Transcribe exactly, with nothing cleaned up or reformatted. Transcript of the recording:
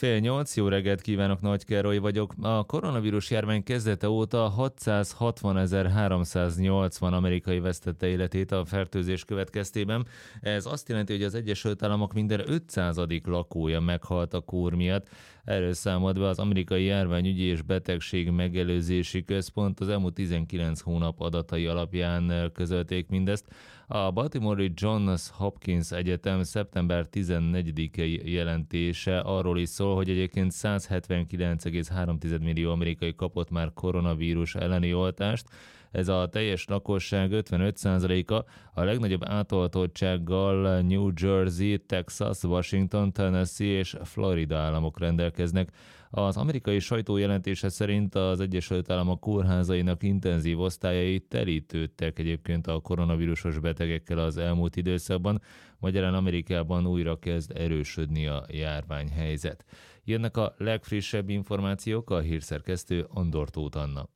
Fél nyolc, jó reggelt kívánok, Nagy Károly vagyok. A koronavírus járvány kezdete óta hatszázhatvanezer-háromszáznyolcvan amerikai vesztette életét a fertőzés következtében. Ez azt jelenti, hogy az Egyesült Államok minden ötszázadik lakója meghalt a kór miatt. Erről számolt be az amerikai járványügyi és betegség megelőzési központ, az elmúlt tizenkilenc hónap adatai alapján közölték mindezt. A Baltimore-i Johns Hopkins Egyetem szeptember tizennegyedikei jelentése arról is szól, hogy egyébként százhetvenkilenc egész három millió amerikai kapott már koronavírus elleni oltást. Ez a teljes lakosság ötvenöt százaléka, a legnagyobb átoltottsággal New Jersey, Texas, Washington, Tennessee és Florida államok rendelkeznek. Az amerikai sajtó jelentése szerint az Egyesült Államok kórházainak intenzív osztályai telítődtek egyébként a koronavírusos betegekkel az elmúlt időszakban. Magyarán Amerikában újra kezd erősödni a járványhelyzet. Jönnek a legfrissebb információk, a hírszerkesztő Andor Tóth Anna.